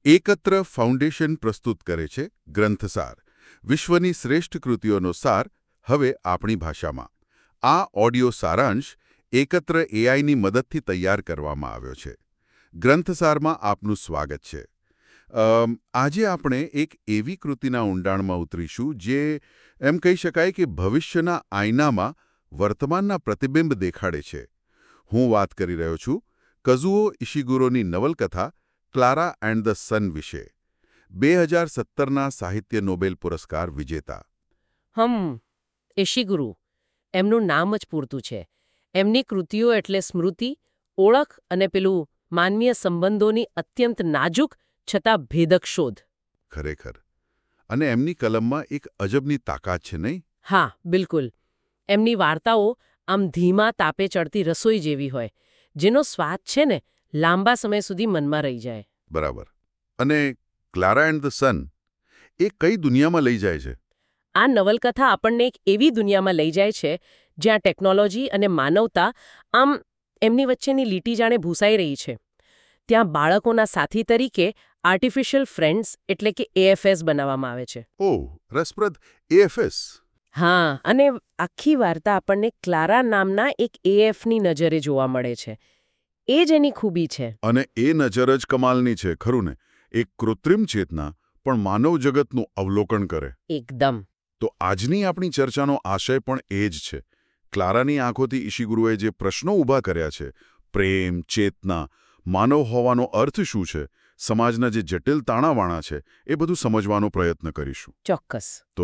એકત્ર ફાઉન્ડેશન પ્રસ્તુત કરે છે ગ્રંથસાર, વિશ્વની શ્રેષ્ઠ કૃતિઓનો સાર, હવે આપણી ભાષામાં. આ ઓડિયો સારાંશ એકત્ર એઆઈની મદદથી તૈયાર કરવામાં આવ્યો છે. ગ્રંથસારમાં આપનું સ્વાગત છે. આજે આપણે એક એવી કૃતિના ઊંડાણમાં ઉતરીશું જે એમ કહી શકાય કે ભવિષ્યના આયનામાં વર્તમાનના પ્રતિબિંબ દેખાડે છે. હું વાત કરી રહ્યો છું કઝુઓ ઇશિગુરોની નવલકથા ક્લારા એન્ડ ધ સન વિશે. 2017ના સાહિત્ય નોબેલ પુરસ્કાર વિજેતા. ઇશિગુરુ એમનું નામ જ પૂરતું છે. એમની કૃતિઓ એટલે સ્મૃતિ, ઓળખ અને પેલું માનવીય સંબંધોની અત્યંત નાજુક છતાં ભેદક શોધ. ખરેખર. અને એમની કલમમાં એક અજબની તાકાત છે, નહીં? હા, બિલકુલ. એમની વાર્તાઓ આમ ધીમા તાપે ચડતી રસોઈ જેવી હોય, જેનો સ્વાદ છે ને લાંબા સમય સુધી મનમાં રહી જાય. બરાબર. અને ક્લારા એન્ડ ધ સન એ કઈ દુનિયામાં લઈ જાય છે? આ નવલકથા આપણને એક એવી દુનિયામાં લઈ જાય છે જ્યાં ટેકનોલોજી અને માનવતા આમ એમની વચ્ચેની લીટી જાણે ભૂસાઈ રહી છે. ત્યાં બાળકોના સાથી તરીકે આર્ટિફિશિયલ ફ્રેન્ડ્સ એટલે કે એએફએસ બનાવવામાં આવે છે. ઓહ, રસપ્રદ. એએફએસ. હા, અને આખી વાર્તા આપણને ક્લારા નામના એક એએફની નજરે જોવા મળે છે. એ જ એની ખૂબી છે. અને એ નજર જ કમાલની છે, ખરું ને? એક કૃત્રિમ ચેતના પણ માનવ જગતનું અવલોકન કરે. એકદમ. તો આજની આપણી ચર્ચાનો આશય પણ એ જ છે. ક્લારાની આંખોથી ઇશિગુરુએ જે પ્રશ્નો ઊભા કર્યા છે, પ્રેમ, ચેતના, માનવ હોવાનો અર્થ શું છે, સમાજના જે જટિલ તાણાવાણા છે, એ બધું સમજવાનો પ્રયત્ન કરીશું. ચોક્કસ. તો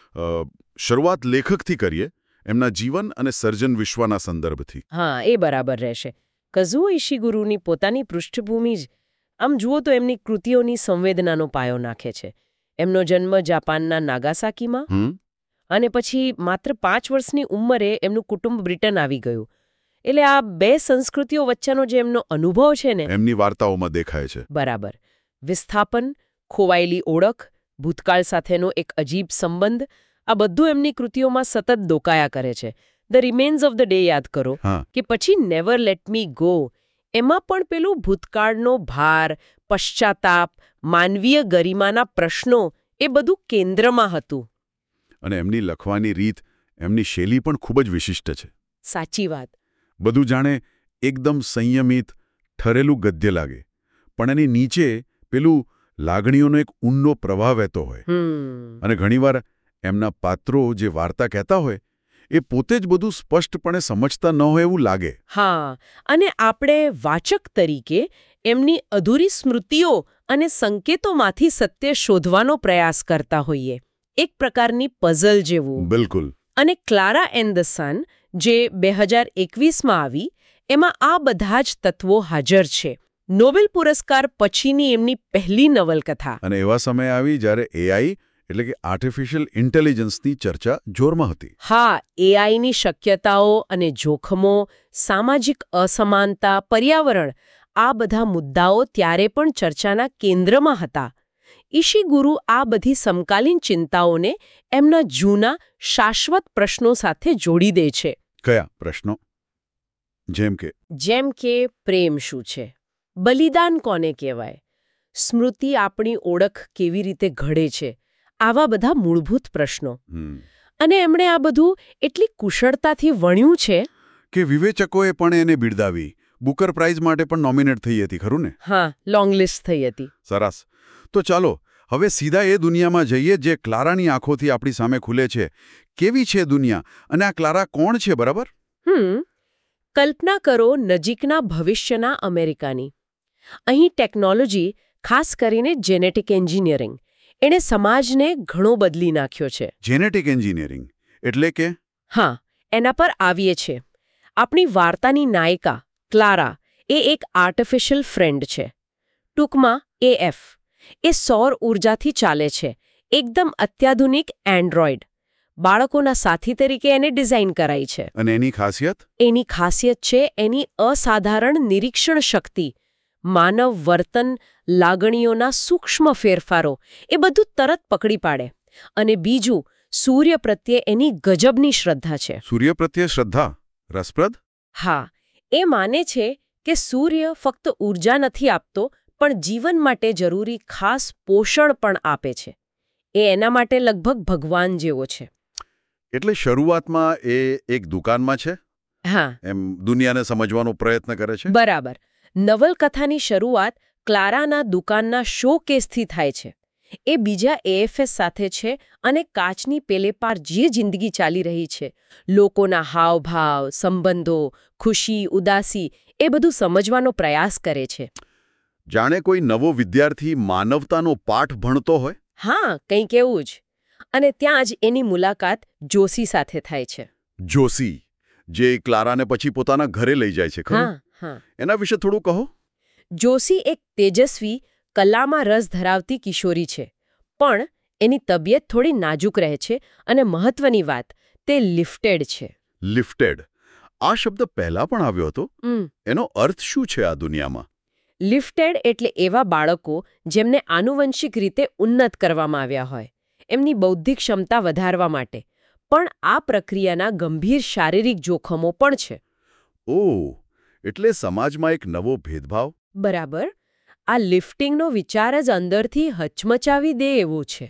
શરૂઆત લેખકથી કરીએ, એમના જીવન અને સર્જન વિશ્વના સંદર્ભથી. હા, એ બરાબર રહેશે. કઝુઓ ઇશિગુરુની પોતાની પૃષ્ઠભૂમિ જ આમ જુઓ તો એમની કૃતિઓની સંવેદનાનો પાયો નાખે છે. એમનો જન્મ જાપાનના નાગાસાકીમાં, અને પછી માત્ર 5 વર્ષની ઉંમરે એમનું કુટુંબ બ્રિટન આવી ગયું. એટલે આ બે સંસ્કૃતિઓ વચ્ચેનો જે એમનો અનુભવ છે ને, એમની વાર્તાઓમાં દેખાય છે. બરાબર. વિસ્થાપન, ખોવાયેલી ઓળખ, ભૂતકાળ સાથેનો એક અજીબ સંબંધ, આ બધું એમની કૃતિઓમાં સતત ડોકાયા કરે છે. The remains of the day યાદ કરો કે પછી નેવર લેટ મી ગો, એમાં પણ પેલું ભૂતકાળનો ભાર, પશ્ચાતાપ, માનવીય ગરિમાના પ્રશ્નો, એ બધું કેન્દ્રમાં હતું. અને એમની લખવાની રીત, એમની શૈલી પણ ખૂબ જ વિશિષ્ટ છે. સાચી વાત. બધું જાણે એકદમ સંયમિત, ઠરેલું ગદ્ય લાગે, પણ એની નીચે પેલું લાગણીઓનો એક ઊંડો પ્રવાહ વહેતો હોય. અને ઘણીવાર એમના પાત્રો જે વાર્તા કહેતા હોય, એ પોતે જ બધું સ્પષ્ટપણે સમજતા ન હોય એવું લાગે. હા, અને આપણે વાચક તરીકે એમની અધૂરી સ્મૃતિઓ અને સંકેતોમાંથી સત્ય શોધવાનો પ્રયાસ કરતા હોઈએ. એક પ્રકારની પઝલ જેવું. બિલકુલ. અને ક્લારા એન્ડ ધ સન, જે 2021માં આવી, એમાં આ બધા જ તત્વો હાજર છે. નોબેલ પુરસ્કાર પછીની એમની પહેલી નવલકથા. અને એવા સમયે આવી જ્યારે એઆઈ એટલે કે આર્ટિફિશિયલ ઇન્ટેલિજન્સની ચર્ચા જોરમાં હતી. હા, એઆઈની શક્યતાઓ અને જોખમો, સામાજિક અસમાનતા, પર્યાવરણ, આ બધા મુદ્દાઓ ત્યારે પણ ચર્ચાના કેન્દ્રમાં હતા. ઇશિગુરુ આ બધી સમકાલીન ચિંતાઓને એમના જૂના, શાશ્વત પ્રશ્નો સાથે જોડી દે છે. કયા પ્રશ્નો? જેમ કે પ્રેમ શું છે? બલિદાન કોને કહેવાય? સ્મૃતિ આપણી ઓળખ કેવી રીતે ઘડે છે? આવા બધા મૂળભૂત પ્રશ્નો. અને એમણે આ બધું એટલી કુશળતાથી વણ્યું છે કે વિવેચકોએ પણ એને બિરદાવી. બુકર પ્રાઇઝ માટે પણ નોમિનેટ થઈ હતી, ખરું ને? હા, લોંગ લિસ્ટ થઈ હતી. સરસ. તો ચાલો હવે સીધા એ દુનિયામાં જઈએ જે ક્લારાની આંખોથી આપણી સામે ખુલે છે. કેવી છે દુનિયા, અને આ ક્લારા કોણ છે, બરાબર? કલ્પના કરો નજીકના ભવિષ્યના અમેરિકાની. અહીં ટેકનોલોજી, ખાસ કરીને જેનેટિક એન્જિનિયરિંગ, એણે સમાજને ઘણો બદલી નાખ્યો છે. જેનેટિક એન્જિનિયરિંગ એટલે કે? હા, એના પર આવીએ છીએ. આપણી વાર્તાની નાયિકા ક્લારા એ એક આર્ટિફિશિયલ ફ્રેન્ડ છે. ટૂંકમાં એએફ. એ સૌર ઊર્જાથી ચાલે છે. એકદમ અત્યાધુનિક એન્ડ્રોઇડ. બાળકોના સાથી તરીકે એને ડિઝાઇન કરાઈ છે. અને એની ખાસિયત? એની ખાસિયત છે એની અસાધારણ નિરીક્ષણ શક્તિ. માનવ વર્તન, લાગણીઓના સૂક્ષ્મ ફેરફારો, એ બધું તરત પકડી પાડે. અને બીજું, સૂર્ય પ્રત્યે એની ગજબની શ્રદ્ધા છે. સૂર્ય પ્રત્યે શ્રદ્ધા? રસપ્રદ. હા, એ માને છે કે સૂર્ય ફક્ત ઊર્જા નથી આપતો, પણ જીવન માટે જરૂરી ખાસ પોષણ પણ આપે છે. એ એના માટે લગભગ ભગવાન જેવો છે. એટલે શરૂઆતમાં એ એક દુકાનમાં છે, હા, એમ દુનિયાને સમજવાનો પ્રયત્ન કરે છે. બરાબર. નવલકથાની શરૂઆત ક્લારાના દુકાનના શોકેસથી થાય છે. એ બીજા એએફએસ સાથે છે અને કાચની પેલે પાર જે જિંદગી ચાલી રહી છે, લોકોના હાવભાવ, સંબંધો, ખુશી, ઉદાસી, એ બધું સમજવાનો પ્રયાસ કરે છે. જાણે કોઈ નવો વિદ્યાર્થી માનવતાનો પાઠ ભણતો હોય. હા, કંઈક એવું જ. અને ત્યાં જ એની મુલાકાત જોશી સાથે થાય છે. જોશી, જે ક્લારાને પછી પોતાના ઘરે લઈ જાય છે, ખરું? હા, હા. એના વિશે થોડું કહો. જોશી એક તેજસ્વી, કલામાં રસ ધરાવતી કિશોરી છે, પણ એની તબિયત થોડી નાજુક રહે છે અને મહત્વની વાત, તે લિફ્ટેડ છે. લિફ્ટેડ, આ શબ્દ પહેલા પણ આવ્યો હતો. એનો અર્થ શું છે આ દુનિયામાં? લિફ્ટેડ એટલે એવા બાળકો જેમને આનુવંશિક રીતે ઉન્નત કરવામાં આવ્યા હોય, એમની બૌદ્ધિક ક્ષમતા વધારવા માટે. પણ આ પ્રક્રિયાના ગંભીર શારીરિક જોખમો પણ છે. ઓહ, એટલે સમાજમાં એક નવો ભેદભાવ. બરાબર. આ લિફ્ટિંગનો વિચાર જ અંદરથી હચમચાવી દે એવો છે.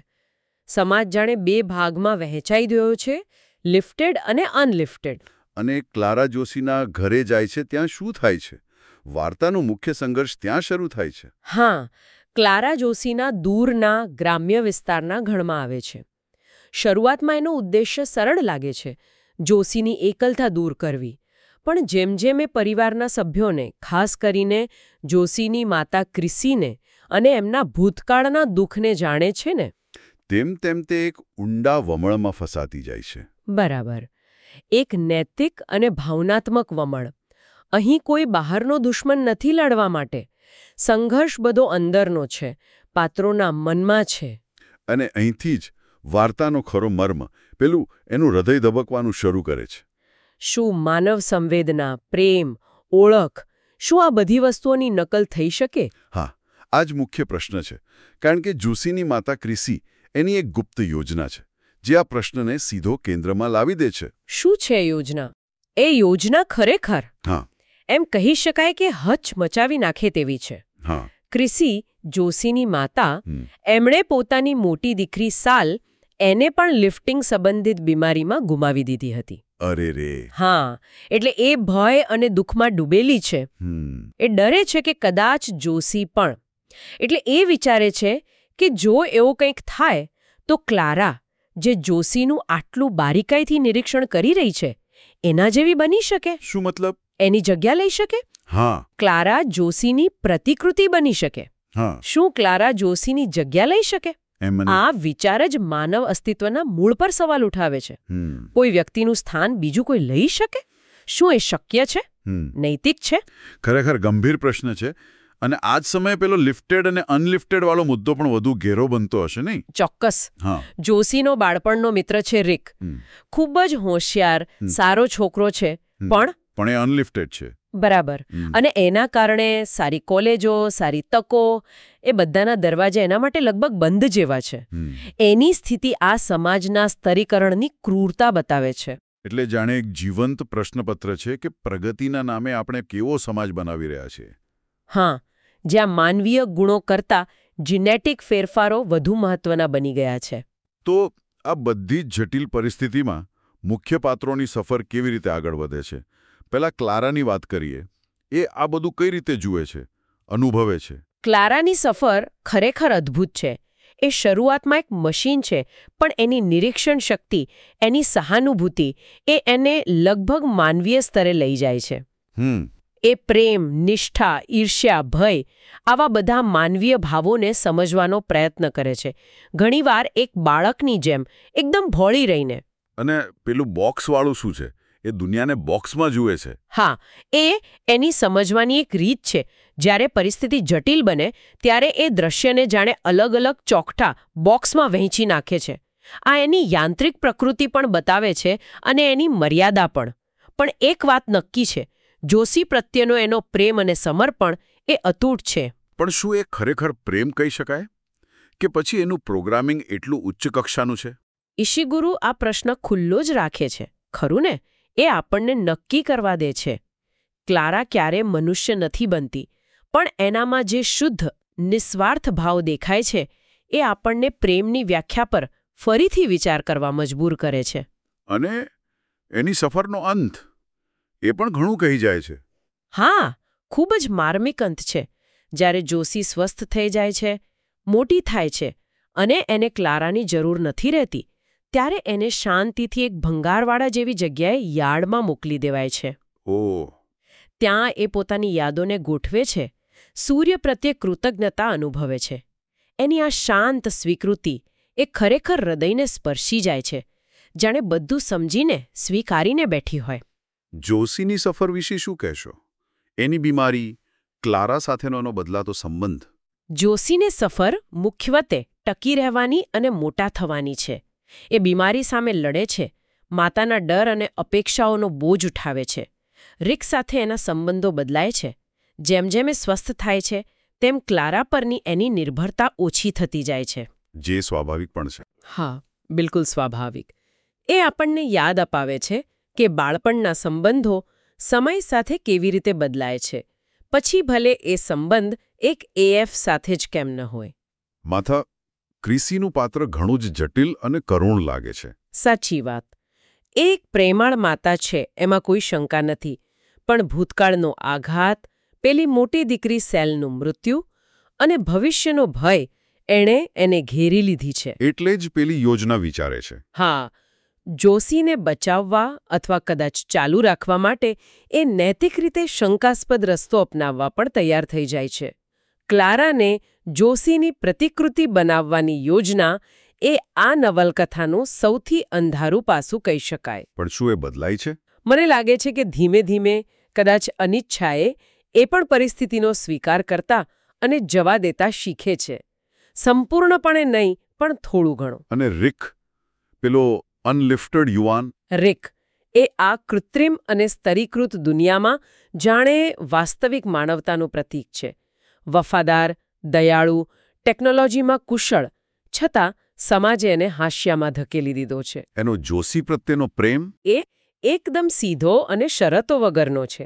સમાજ જાણે બે ભાગમાં વહેંચાઈ ગયો છે, લિફ્ટેડ અને અનલિફ્ટેડ. અને ક્લારા જોશીના ઘરે જાય છે ત્યાં શું થાય છે? વાર્તાનો મુખ્ય સંઘર્ષ ત્યાં શરૂ થાય છે. હા, ક્લારા જોશીના દૂરના ગ્રામ્ય વિસ્તારના ઘરમાં આવે છે. શરૂઆતમાં એનો ઉદ્દેશ્ય સરળ લાગે છે, જોશીની એકલતા દૂર કરવી. પણ જેમ જેમ એ પરિવારના સભ્યોને, ખાસ કરીને જોશીની માતા ક્રિસીને અને એમના ભૂતકાળના દુઃખને જાણે છે ને, તેમ તેમ તે એક ઊંડા વમળમાં ફસાતી જાય છે. બરાબર. એક નૈતિક અને ભાવનાત્મક વમળ. અહીં કોઈ બહારનો દુશ્મન નથી લડવા માટે. સંઘર્ષ બધો અંદરનો છે, પાત્રોના મનમાં છે. અને અહીંથી જ વાર્તાનો ખરો મર્મ, પેલું એનું હૃદય ધબકવાનું શરૂ કરે છે. શું માનવ સંવેદના, પ્રેમ, ઓળખ, શું આ બધી વસ્તુઓની નકલ થઈ શકે? હા, આ જ મુખ્ય પ્રશ્ન છે. કારણ કે જોશીની માતા ક્રિસી એની એક ગુપ્ત યોજના છે, જે આ પ્રશ્નને સીધો કેન્દ્રમાં લાવી દે છે. શું છે યોજના? એ યોજના ખરેખર એમ કહી શકાય કે હચમચાવી નાખે તેવી છે. ક્રિસી, જોશીની માતા, એમણે પોતાની મોટી દીકરી સાલ એને પણ લિફ્ટિંગ સંબંધિત બીમારીમાં ગુમાવી દીધી હતી. અરે રે. હા, એટલે એ ભય અને દુઃખમાં ડૂબેલી છે. એ ડરે છે કે કદાચ જોશી પણ. એટલે એ વિચારે છે કે જો એવું કંઈક થાય તો ક્લારા, જે જોશીનું આટલું બારીકાઈથી નિરીક્ષણ કરી રહી છે, એના જેવી બની શકે. શું મતલબ? એની જગ્યા લઈ શકે. હા. ક્લારા જોશીની પ્રતિકૃતિ બની શકે. શું ક્લારા જોશીની જગ્યા લઈ શકે? આ વિચાર જ માનવ અસ્તિત્વના મૂળ પર સવાલ ઉઠાવે છે. કોઈ વ્યક્તિનું સ્થાન બીજું કોઈ લઈ શકે? શું એ શક્ય છે? નૈતિક છે? ખરેખર ગંભીર પ્રશ્ન છે. અને આ જ સમયે પેલો લિફ્ટેડ અને અનલિફ્ટેડ વાળો મુદ્દો પણ વધુ ઘેરો બનતો હશે નહીં? ચોક્કસ. જોશીનો બાળપણનો મિત્ર છે રિક. ખૂબ જ હોશિયાર, સારો છોકરો છે, પણ એ અનલિફ્ટેડ છે. બરાબર. અને એના કારણે સારી કોલેજો, સારી તકો, એ બધાના દરવાજા એના માટે લગભગ બંધ જેવા છે. એની સ્થિતિ આ સમાજના સ્તરીકરણની ક્રૂરતા બતાવે છે. એટલે જાણે એક જીવંત પ્રશ્નપત્ર છે કે પ્રગતિના નામે આપણે કેવો સમાજ બનાવી રહ્યા છીએ. હા, જ્યાં માનવીય ગુણો કરતાં જીનેટિક ફેરફારો વધુ મહત્વના બની ગયા છે. તો આ બધી જ જટિલ પરિસ્થિતિમાં મુખ્ય પાત્રોની સફર કેવી રીતે આગળ વધે છે? પહેલા ક્લારાની વાત કરીએ. એ આ બધું કઈ રીતે જુએ છે, અનુભવે છે? ક્લારાની સફર ખરેખર અદ્ભુત છે. એ શરૂઆતમાં એક મશીન છે, પણ એની નિરીક્ષણ શક્તિ, એની સહાનુભૂતિ, એ એને લગભગ માનવીય સ્તરે લઈ જાય છે. એ પ્રેમ, નિષ્ઠા, ઈર્ષ્યા, ભય, આવા બધા માનવીય ભાવોને સમજવાનો પ્રયત્ન કરે છે. ઘણીવાર એક બાળકની જેમ, એકદમ ભોળી રહીને. અને પેલું બોક્સવાળું શું છે? એ દુનિયાને બોક્સમાં જુએ છે. હા, એ એની સમજવાની એક રીત છે. જ્યારે પરિસ્થિતિ જટિલ બને ત્યારે એ દ્રશ્યને જાણે અલગ અલગ ચોકઠા, બોક્સમાં વહેંચી નાખે છે. આ એની યાંત્રિક પ્રકૃતિ પણ બતાવે છે અને એની મર્યાદા પણ. પણ એક વાત નક્કી છે, જોશી પ્રત્યેનો એનો પ્રેમ અને સમર્પણ એ અતૂટ છે. પણ શું એ ખરેખર પ્રેમ કહી શકાય? કે પછી એનું પ્રોગ્રામિંગ એટલું ઉચ્ચ કક્ષાનું છે? ઈશિગુરુ આ પ્રશ્ન ખુલ્લો જ રાખે છે. ખરું ને? એ આપણને નક્કી કરવા દે છે. ક્લારા ક્યારે મનુષ્ય નથી બનતી, પણ એનામાં જે શુદ્ધ, નિસ્વાર્થ ભાવ દેખાય છે એ આપણને પ્રેમની વ્યાખ્યા પર ફરીથી વિચાર કરવા મજબૂર કરે છે. અને એની સફરનો અંત એ પણ ઘણું કહી જાય છે. હા, ખૂબ જ માર્મિક અંત છે. જ્યારે જોશી સ્વસ્થ થઈ જાય છે, મોટી થાય છે અને એને ક્લારાની જરૂર નથી રહેતી, ત્યારે એને શાંતિથી એક ભંગારવાળા જેવી જગ્યાએ યાર્ડમાં મોકલી દેવાય છે. ઓહ. ત્યાં એ પોતાની યાદોને ગોઠવે છે, સૂર્ય પ્રત્યે કૃતજ્ઞતા અનુભવે છે. એની આ શાંત સ્વીકૃતિ એ ખરેખર હૃદયને સ્પર્શી જાય છે, જાણે બધું સમજીને સ્વીકારીને બેઠી હોય. જોશીની સફર વિશે શું કહેશો? એની બીમારી, ક્લારા સાથેનો એનો બદલાતો સંબંધ. જોશીને સફર મુખ્યત્વે ટકી રહેવાની અને મોટા થવાની છે. એ બીમારી સામે લડે છે, માતાના ડર અને અપેક્ષાઓનો બોજ ઉઠાવે છે. રિક સાથે એના સંબંધો બદલાય છે. જેમ જેમ એ સ્વસ્થ થાય છે, તેમ ક્લારા પરની એની નિર્ભરતા ઓછી થતી જાય છે. જે સ્વાભાવિક પણ છે. હા, બિલકુલ સ્વાભાવિક. એ આપણને યાદ અપાવે છે કે બાળપણના સંબંધો સમય સાથે કેવી રીતે બદલાય છે, પછી ભલે એ સંબંધ એક એએફ સાથે જ કેમ ન હોય. માથા, ક્રિસીનું પાત્ર ઘણું જ જટિલ અને કરુણ લાગે છે. સાચી વાત. એ એક પ્રેમાળ માતા છે, એમાં કોઈ શંકા નથી. પણ ભૂતકાળનો આઘાત, પેલી મોટી દીકરી સેલનું મૃત્યુ અને ભવિષ્યનો ભય એણે એને ઘેરી લીધી છે. એટલે જ પેલી યોજના વિચારે છે. હા, જોશીને બચાવવા અથવા કદાચ ચાલુ રાખવા માટે એ નૈતિક રીતે શંકાસ્પદ રસ્તો અપનાવવા પણ તૈયાર થઈ જાય છે. ક્લારાને જોશીની પ્રતિકૃતિ બનાવવાની યોજના એ આ નવલકથાનું સૌથી અંધારું પાસું કહી શકાય. પણ શું એ બદલાય છે? મને લાગે છે કે ધીમે ધીમે, કદાચ અનિચ્છાએ, એ પણ પરિસ્થિતિનો સ્વીકાર કરતા અને જવા દેતા શીખે છે. સંપૂર્ણપણે નહીં, પણ થોડું ઘણું. અને રિક, પેલો અનલિફ્ટેડ યુવાન? રિક એ આ કૃત્રિમ અને સ્તરીકૃત દુનિયામાં જાણે વાસ્તવિક માનવતાનું પ્રતીક છે. વફાદાર, દયાળુ, ટેકનોલોજીમાં કુશળ, છતાં સમાજે એને હાસ્યામાં ધકેલી દીધો છે. એનો જોશી પ્રત્યેનો પ્રેમ? એ એકદમ સીધો અને શરતો વગરનો છે.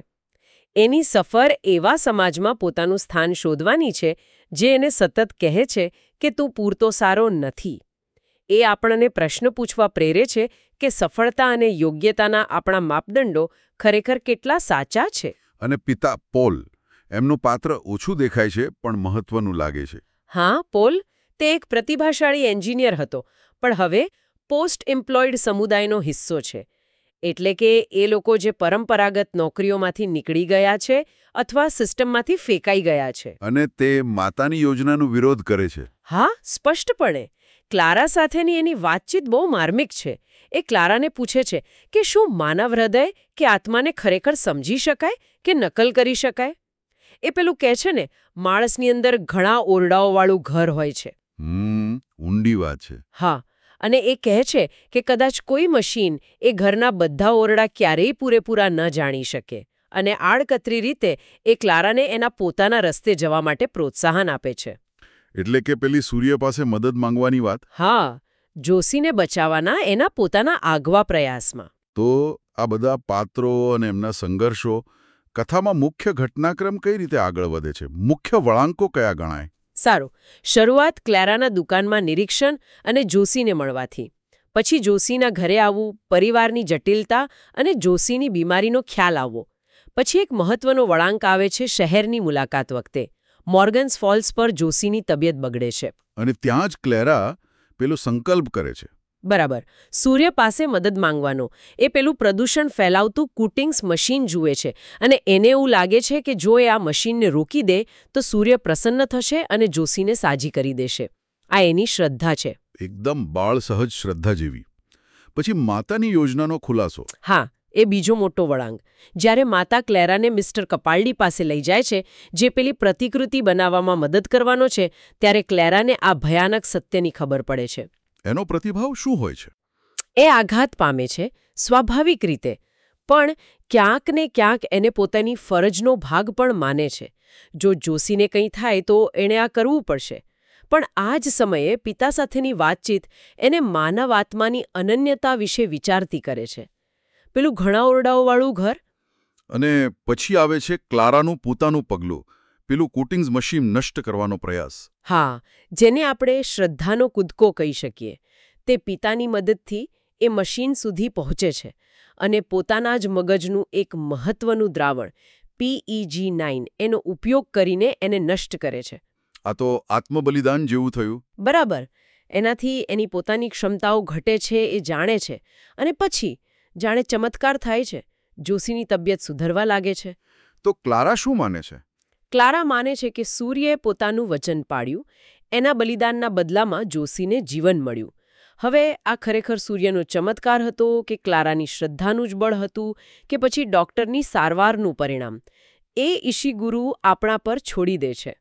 એની સફર એવા સમાજમાં પોતાનું સ્થાન શોધવાની છે જે એને સતત કહે છે કે તું પૂરતો સારો નથી. એ આપણને પ્રશ્ન પૂછવા પ્રેરે છે કે સફળતા અને યોગ્યતાના આપણા માપદંડો ખરેખર કેટલા સાચા છે. અને પિતા પોલ, એમનું પાત્ર ઓછું દેખાય છે પણ મહત્વનું લાગે છે. હા, પોલ તે એક પ્રતિભાશાળી એન્જિનિયર હતો, પણ હવે પોસ્ટ એમ્પ્લોયડ સમુદાયનો હિસ્સો છે. એટલે કે એ લોકો જે પરંપરાગત નોકરીઓમાંથી નીકળી ગયા છે અથવા સિસ્ટમમાંથી ફેંકાઈ ગયા છે. અને તે માતાની યોજનાનો વિરોધ કરે છે. હા, સ્પષ્ટપણે. ક્લારા સાથેની એની વાતચીત બહુ માર્મિક છે. એ ક્લારાને પૂછે છે કે શું માનવ હૃદય કે આત્માને ખરેખર સમજી શકાય કે નકલ કરી શકાય? એ પેલું કહે છે ને, માણસની અંદર ઘણા ઓરડાઓવાળું ઘર હોય છે. ઊંડી વાત છે. હા, અને એ કહે છે કે કદાચ કોઈ મશીન એ ઘરના બધા ઓરડા ક્યારેય પૂરેપૂરા ન જાણી શકે. અને આડકતરી રીતે એ ક્લારાને એના પોતાના રસ્તે જવા માટે પ્રોત્સાહન આપે છે. એટલે કે પેલી સૂર્ય પાસે મદદ માંગવાની વાત? હા, જોશીને બચાવવાના એના પોતાના આગવા પ્રયાસમાં. તો આ બધા પાત્રો અને એમના સંઘર્ષો કથામાં મુખ્ય ઘટનાક્રમ કઈ રીતે આગળ વધે છે? મુખ્ય વળાંકો કયા ગણાય? સારું. શરૂઆત ક્લારાના દુકાનમાં નિરીક્ષણ અને જોશીને મળવાથી. પછી જોશીના ઘરે આવવું, પરિવારની જટિલતા અને જોશીની બીમારીનો ખ્યાલ આવવો. પછી એક મહત્વનો વળાંક આવે છે શહેરની મુલાકાત વખતે. મોર્ગન્સ ફોલ્સ પર જોશીની તબિયત બગડે છે. અને ત્યાં જ ક્લેરા પેલો સંકલ્પ કરે છે. બરાબર. સૂર્ય પાસે મદદ માંગવાનો. એ પેલું પ્રદૂષણ ફેલાવતું કુટિંગ્સ મશીન જુએ છે અને એને એવું લાગે છે કે જો એ આ મશીનને રોકી દે તો સૂર્ય પ્રસન્ન થશે અને જોશીને સાજી કરી દેશે. આ એની શ્રદ્ધા છે. એકદમ બાળ સહજ શ્રદ્ધા જેવી. પછી માતાની યોજનાનો ખુલાસો. હા, એ બીજો મોટો વળાંક. જ્યારે માતા ક્લેરાને મિસ્ટર કપાલ્ડી પાસે લઈ જાય છે, જે પેલી પ્રતિકૃતિ બનાવવામાં મદદ કરવાનો છે, ત્યારે ક્લેરાને આ ભયાનક સત્યની ખબર પડે છે. એનો પ્રતિભાવ શું હોય છે? એ આઘાત પામે છે, સ્વાભાવિક રીતે. પણ ક્યાંક ને ક્યાંક એને પોતાની ફરજનો ભાગ પણ માને છે. જો જોશીને કંઈ થાય તો એણે આ કરવું પડશે. પણ આ જ સમયે પિતા સાથેની વાતચીત એને માનવ આત્માની અનન્યતા વિશે વિચારતી કરે છે. પેલું ઘણા ઓરડાઓવાળું ઘર. અને પછી આવે છે ક્લારાનું પોતાનું પગલું. પેલું કોટિંગ્સ મશીન નષ્ટ કરવાનો પ્રયાસ. હા, જેને આપણે શ્રદ્ધાનો કૂદકો કહી શકીએ. તે પિતાની મદદથી એ મશીન સુધી પહોંચે છે અને પોતાના જ મગજનું એક મહત્વનું દ્રાવણ PEG-9 એનો ઉપયોગ કરીને એને નષ્ટ કરે છે. આ તો આત્મબલિદાન જેવું થયું. બરાબર. એનાથી એની પોતાની ક્ષમતાઓ ઘટે છે એ જાણે છે અને પછી જાણે ચમત્કાર થાય છે. જોશીની તબિયત સુધરવા લાગે છે. તો ક્લારા શું માને છે? ક્લારા માને છે કે સૂર્યએ પોતાનું વચન પાળ્યું. એના બલિદાનના બદલામાં જોશીને જીવન મળ્યું. હવે આ ખરેખર સૂર્યનો ચમત્કાર હતો કે ક્લારાની શ્રદ્ધાનું જ બળ હતું કે પછી ડોક્ટરની સારવારનું પરિણામ? એ ઈશિગુરુ આપણા પર છોડી દે છે.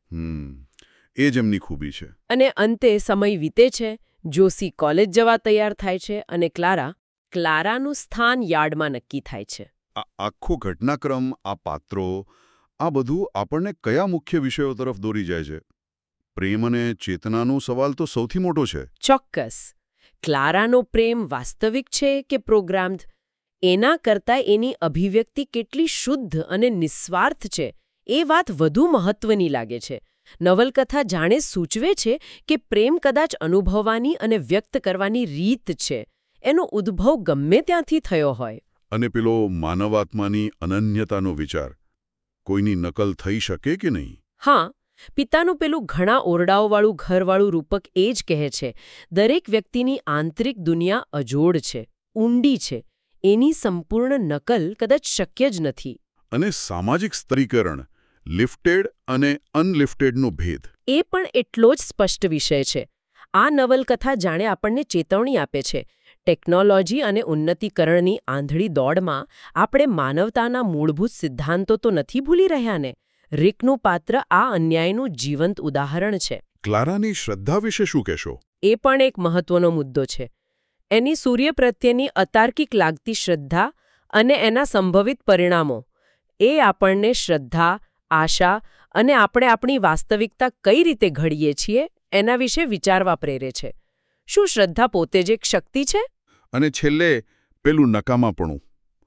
એ જ એમની ખૂબી છે. અને અંતે સમય વીતે છે. જોશી કોલેજ જવા તૈયાર થાય છે અને ક્લારાનું સ્થાન યાર્ડમાં નક્કી થાય છે. આ આખો ઘટનાક્રમ, આ પાત્રો, આ બધું આપણને કયા મુખ્ય વિષયો તરફ દોરી જાય છે? પ્રેમ અને ચેતનાનો સવાલ તો સૌથી મોટો છે. ચોક્કસ. ક્લારાનો પ્રેમ વાસ્તવિક છે કે પ્રોગ્રામ્ડ? એના કરતાં એની અભિવ્યક્તિ કેટલી શુદ્ધ અને નિસ્વાર્થ છે એ વાત વધુ મહત્વની લાગે છે. નવલકથા જાણે સૂચવે છે કે પ્રેમ કદાચ અનુભવવાની અને વ્યક્ત કરવાની રીત છે. એનો ઉદ્ભવ ગમે ત્યાંથી થયો હોય. અને પેલો માનવાત્માની અનન્યતાનો વિચાર, કોઈની નકલ થઈ શકે કે નહીં? હા, પિતાનું પેલું ઘણા ઓરડાઓવાળું ઘરવાળું રૂપક એ જ કહે છે, દરેક વ્યક્તિની આંતરિક દુનિયા અજોડ છે, ઊંડી છે. એની સંપૂર્ણ નકલ કદાચ શક્ય જ નથી. અને સામાજિક સ્તરીકરણ, લિફ્ટેડ અને અનલિફ્ટેડનો ભેદ, એ પણ એટલો જ સ્પષ્ટ વિષય છે. આ નવલકથા જાણે આપણને ચેતવણી આપે છે. ટેકનોલોજી અને ઉન્નતીકરણની આંધળી દોડમાં આપણે માનવતાના મૂળભૂત સિદ્ધાંતો તો નથી ભૂલી રહ્યા ને? રિકનું પાત્ર આ અન્યાયનું જીવંત ઉદાહરણ છે. ક્લારાની શ્રદ્ધા વિશે શું કહેશો? એ પણ એક મહત્વનો મુદ્દો છે. એની સૂર્ય પ્રત્યેની અતાર્કિક લાગતી શ્રદ્ધા અને એના સંભવિત પરિણામો, એ આપણને શ્રદ્ધા, આશા અને આપણે આપણી વાસ્તવિકતા કઈ રીતે ઘડીએ છીએ એના વિશે વિચારવા પ્રેરે છે. શું શ્રદ્ધા પોતે જ એક શક્તિ છે? અને છેલ્લે પેલું નકામાપણું.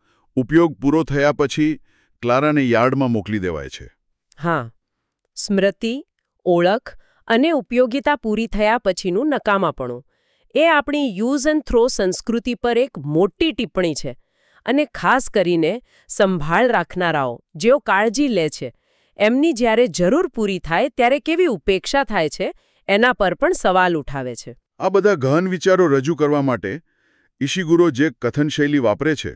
ઉપયોગ પૂરો થયા પછી ક્લારાને યાર્ડમાં મોકલી દેવાય છે. હા, સ્મૃતિ, ઓળખ અને ઉપયોગિતા પૂરી થયા પછીનું નકામાપણું, એ આપણી યુઝ એન્ડ થ્રો સંસ્કૃતિ પર એક મોટી ટિપ્પણી છે. અને ખાસ કરીને સંભાળ રાખનારાઓ, જેઓ કાળજી લે છે, એમની જ્યારે જરૂર પૂરી થાય ત્યારે કેવી ઉપેક્ષા થાય છે એના પર પણ સવાલ ઉઠાવે છે. આ બધા ગહન વિચારો રજૂ કરવા માટે ઈશિગુરો જે કથન શૈલી વાપરે છે,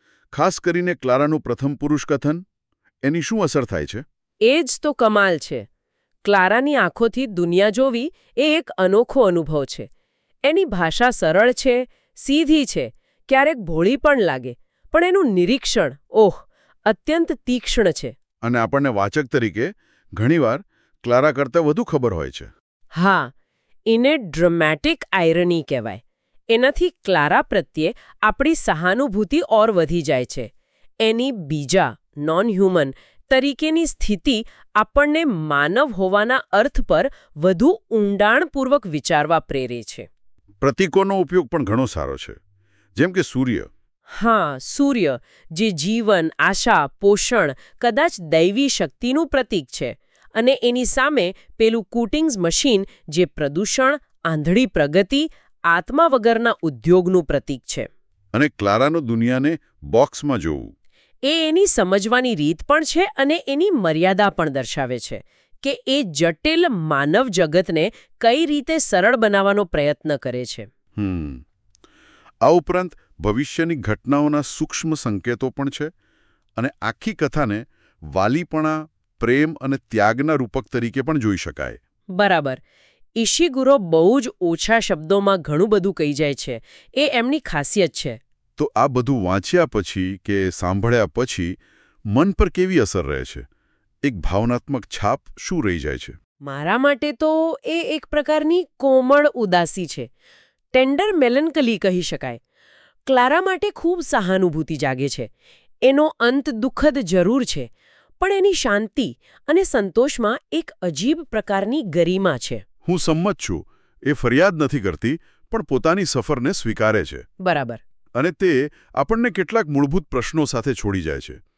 ખાસ કરીને ક્લારાનું પ્રથમ પુરુષ કથન, એની શું અસર થાય છે? એ જ તો કમાલ છે. ક્લારાની આંખોથી દુનિયા જોવી એ એક અનોખો અનુભવ છે. એની ભાષા સરળ છે, સીધી છે, ક્યારેક ભોળી પણ લાગે, પણ એનું નિરીક્ષણ, અત્યંત તીક્ષ્ણ છે. અને આપણને વાચક તરીકે ઘણીવાર ક્લારા કરતાં વધુ ખબર હોય છે. હા, એને ડ્રામેટિક આયરની કહેવાય. એનાથી ક્લારા પ્રત્યે આપણી સહાનુભૂતિ ઓર વધી જાય છે. એની બીજા, નોન હ્યુમન તરીકેની સ્થિતિ આપણને માનવ હોવાના અર્થ પર વધુ ઊંડાણપૂર્વક વિચારવા પ્રેરે છે. પ્રતીકોનો ઉપયોગ પણ ઘણો સારો છે, જેમ કે સૂર્ય. હા, સૂર્ય, જે જીવન, આશા, પોષણ, કદાચ દૈવી શક્તિનું પ્રતીક છે. અને એની સામે પેલું કૂટિંગ્સ મશીન, જે પ્રદૂષણ, આંધળી પ્રગતિ, આત્મા વગરના ઉદ્યોગનું પ્રતીક છે. અને ક્લારાનો દુનિયાને બોક્સમાં જોવું, એ એની સમજવાની રીત પણ છે અને એની મર્યાદા પણ દર્શાવે છે કે એ જટિલ માનવ જગતને કઈ રીતે સરળ બનાવવાનો પ્રયત્ન કરે છે. આ ઉપરાંત ભવિષ્યની ઘટનાઓના સૂક્ષ્મ સંકેતો પણ છે અને આખી કથાને વાલીપણા, પ્રેમ અને ત્યાગના રૂપક તરીકે પણ જોઈ શકાય. બરાબર. ઈશિગુરો બહુ જ ઓછા શબ્દોમાં ઘણું બધું કહી જાય છે. એ એમની ખાસિયત છે. તો આ બધું વાંચ્યા પછી કે સાંભળ્યા પછી મન પર કેવી અસર રહે છે? એક ભાવનાત્મક છાપ શું રહી જાય છે? મારા માટે તો એ એક પ્રકારની કોમળ ઉદાસી છે. ટેન્ડર મેલન્કલી કહી શકાય. ક્લારા માટે ખૂબ સહાનુભૂતિ જાગે છે. એનો અંત દુઃખદ જરૂર છે, પણ એની શાંતિ અને સંતોષમાં એક અજીબ પ્રકારની ગરિમા છે. હું સંમત છું. એ ફરિયાદ નથી કરતી, પણ પોતાની સફરને સ્વીકારે છે. બરાબર. અને તે આપણને કેટલાક મૂળભૂત પ્રશ્નો સાથે છોડી જાય છે.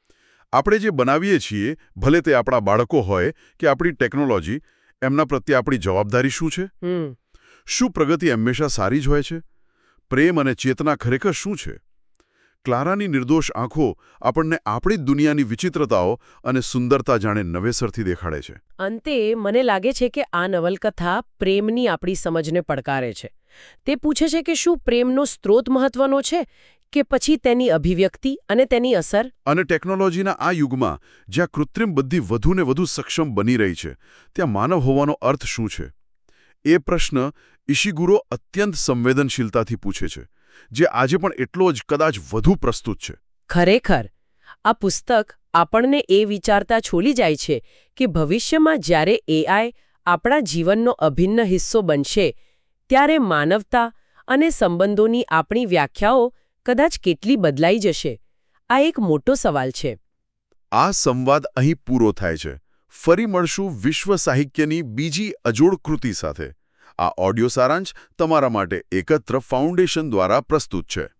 આપણે જે બનાવીએ છીએ, ભલે તે આપણા બાળકો હોય કે આપણી ટેકનોલોજી, એમના પ્રત્યે આપણી જવાબદારી શું છે? શું પ્રગતિ હંમેશા સારી જ હોય છે? પ્રેમ અને ચેતના ખરેખર શું છે? ક્લારાની નિર્દોષ આંખો આપણને આપણી જ દુનિયાની વિચિત્રતાઓ અને સુંદરતા જાણે નવેસરથી દેખાડે છે. અંતે મને લાગે છે કે આ નવલકથા પ્રેમની આપણી સમજને પડકારે છે. તે પૂછે છે કે શું પ્રેમનો સ્ત્રોત મહત્વનો છે કે પછી તેની અભિવ્યક્તિ અને તેની અસર? અને ટેકનોલોજીના આ યુગમાં જ્યાં કૃત્રિમ બુદ્ધિ વધુને વધુ સક્ષમ બની રહી છે, ત્યાં માનવ હોવાનો અર્થ શું છે? એ પ્રશ્ન ઇશિગુરો અત્યંત સંવેદનશીલતાથી પૂછે છે, જે આજે પણ એટલો જ કદાચ વધુ પ્રસ્તુત છે. ખરેખર આ પુસ્તક આપણને એ વિચારતા છોલી જાય છે કે ભવિષ્યમાં જ્યારે એઆઈ આપણા જીવનનો અભિન્ન હિસ્સો બનશે, ત્યારે માનવતા અને સંબંધોની આપણી વ્યાખ્યાઓ કદાચ કેટલી બદલાઈ જશે. આ એક મોટો સવાલ છે. આ સંવાદ અહીં પૂરો થાય છે. ફરી મળશું વિશ્વ સાહિત્યની બીજી અજોડ કૃતિ સાથે. આ ઓડિયો સારાંશ તમારા માટે એકત્ર ફાઉન્ડેશન દ્વારા પ્રસ્તુત છે.